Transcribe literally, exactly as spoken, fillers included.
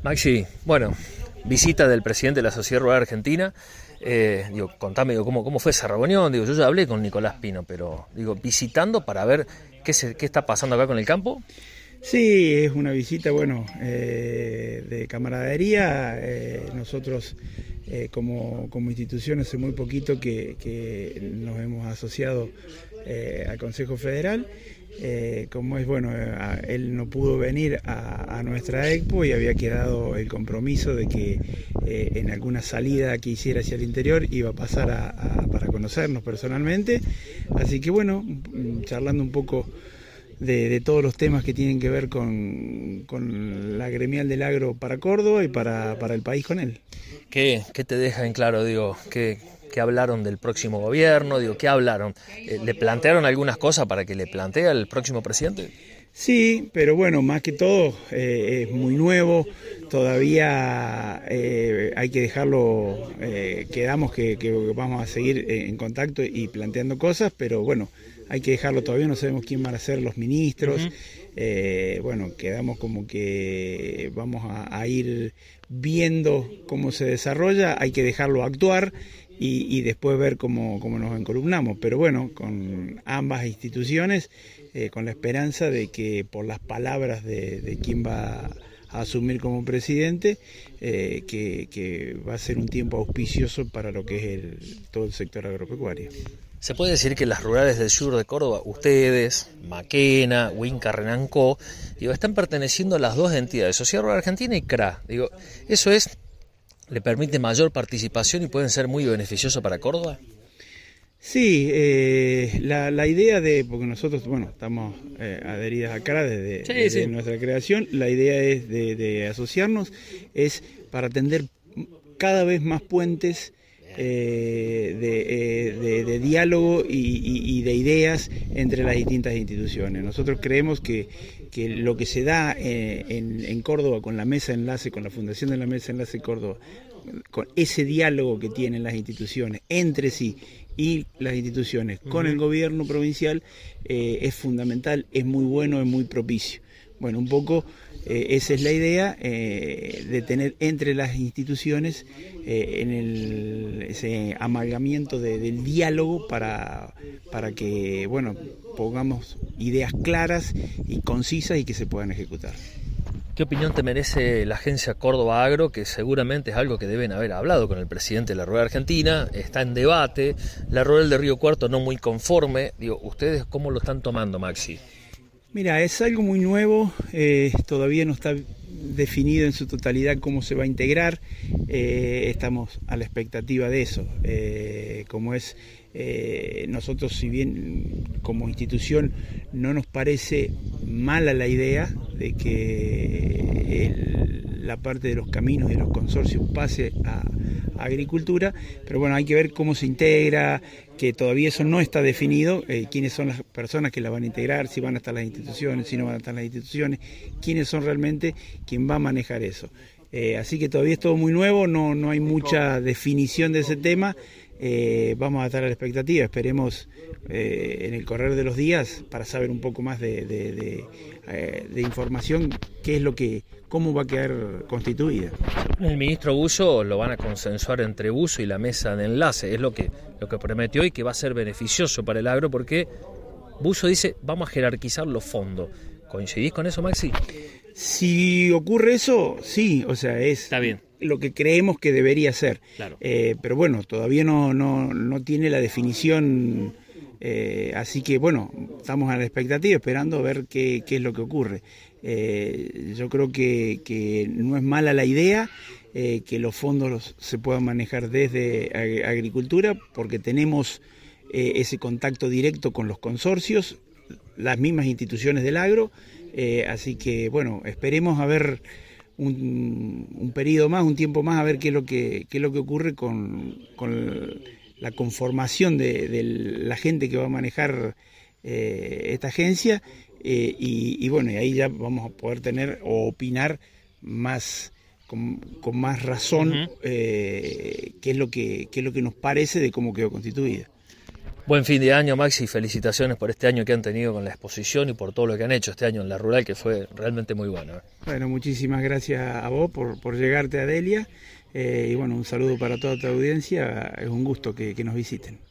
Maxi, bueno, visita del presidente de la Sociedad Rural Argentina. Eh, digo, contame digo, cómo, cómo fue esa reunión. Digo, yo ya hablé con Nicolás Pino, pero digo, visitando para ver qué, se, qué está pasando acá con el campo. Sí, es una visita, bueno, eh, de camaradería. Eh, nosotros eh, como, como institución hace muy poquito que, que nos hemos asociado eh, al Consejo Federal. Eh, como es, bueno, a, él no pudo venir a, a nuestra Expo y había quedado el compromiso de que eh, en alguna salida que hiciera hacia el interior iba a pasar a, a, para conocernos personalmente. Así que bueno, charlando un poco De, de todos los temas que tienen que ver con, con la gremial del agro para Córdoba y para, para el país con él. ¿Qué, qué te deja en claro, digo, qué, qué hablaron del próximo gobierno, digo, qué hablaron? Eh, ¿Le plantearon algunas cosas para que le plantee al próximo presidente? Sí, pero bueno, más que todo eh, es muy nuevo, todavía eh, hay que dejarlo, eh, quedamos que, que vamos a seguir en contacto y planteando cosas, pero bueno, hay que dejarlo, todavía no sabemos quién van a ser los ministros. Uh-huh. eh, bueno, quedamos como que vamos a, a ir viendo cómo se desarrolla, hay que dejarlo actuar y, y después ver cómo, cómo nos encolumnamos, pero bueno, con ambas instituciones, eh, con la esperanza de que por las palabras de, de quien va a asumir como presidente, eh, que, que va a ser un tiempo auspicioso para lo que es el, todo el sector agropecuario. Se puede decir que las rurales del sur de Córdoba, ustedes, Maquena, Winca, Renancó, digo, están perteneciendo a las dos entidades, Sociedad Rural Argentina y C R A. Digo, ¿eso es, le permite mayor participación y pueden ser muy beneficiosos para Córdoba? Sí, eh, la, la idea de, porque nosotros, bueno, estamos eh, adheridas a C R A desde, sí, desde sí. nuestra creación, la idea es de, de asociarnos, es para tender cada vez más puentes Eh, de, eh, de, de diálogo y, y, y de ideas entre las distintas instituciones. Nosotros creemos que, que lo que se da eh, en, en Córdoba con la Mesa Enlace, con la Fundación de la Mesa Enlace Córdoba, con ese diálogo que tienen las instituciones entre sí y las instituciones uh-huh. con el gobierno provincial, eh, es fundamental, es muy bueno, es muy propicio. Bueno, un poco eh, esa es la idea, eh, de tener entre las instituciones eh, en el, ese amalgamiento de, del diálogo para, para que, bueno, pongamos ideas claras y concisas y que se puedan ejecutar. ¿Qué opinión te merece la agencia Córdoba Agro, que seguramente es algo que deben haber hablado con el presidente de la Rural Argentina, está en debate, la Rural de Río Cuarto no muy conforme? Digo, ¿ustedes cómo lo están tomando, Maxi? Mira, es algo muy nuevo, eh, todavía no está definido en su totalidad cómo se va a integrar, eh, estamos a la expectativa de eso. Eh, como es, eh, nosotros, si bien como institución no nos parece mala la idea de que el, la parte de los caminos y los consorcios pase a, a agricultura, pero bueno, hay que ver cómo se integra, que todavía eso no está definido, eh, quiénes son las personas que la van a integrar, si van a estar las instituciones, si no van a estar las instituciones, quiénes son realmente quien va a manejar eso. Eh, así que todavía es todo muy nuevo, no, no hay mucha definición de ese tema, eh, vamos a estar a la expectativa, esperemos eh, en el correr de los días para saber un poco más de, de, de, eh, de información, qué es lo que, cómo va a quedar constituida. El ministro Busso lo van a consensuar entre Busso y la mesa de enlace, es lo que, lo que prometió y que va a ser beneficioso para el agro, porque Busso dice, vamos a jerarquizar los fondos. ¿Coincidís con eso, Maxi? Si ocurre eso, sí, o sea, es Está bien. lo que creemos que debería ser. Claro. Eh, pero bueno, todavía no, no, no tiene la definición, eh, así que bueno, estamos a la expectativa, esperando a ver qué, qué es lo que ocurre. Eh, yo creo que, que no es mala la idea, eh, que los fondos los, se puedan manejar desde ag- agricultura, porque tenemos eh, ese contacto directo con los consorcios, las mismas instituciones del agro, eh, así que bueno, esperemos a ver un, un periodo más, un tiempo más, a ver qué es lo que, qué es lo que ocurre con, con la conformación de, de la gente que va a manejar eh, esta agencia, eh, y, y bueno, y ahí ya vamos a poder tener o opinar más con, con más razón, uh-huh. eh, qué es lo que qué es lo que nos parece de cómo quedó constituida. Buen fin de año, Maxi, felicitaciones por este año que han tenido con la exposición y por todo lo que han hecho este año en la rural, que fue realmente muy bueno. Bueno, muchísimas gracias a vos por, por llegarte a Delia, eh, y bueno, un saludo para toda tu audiencia, es un gusto que, que nos visiten.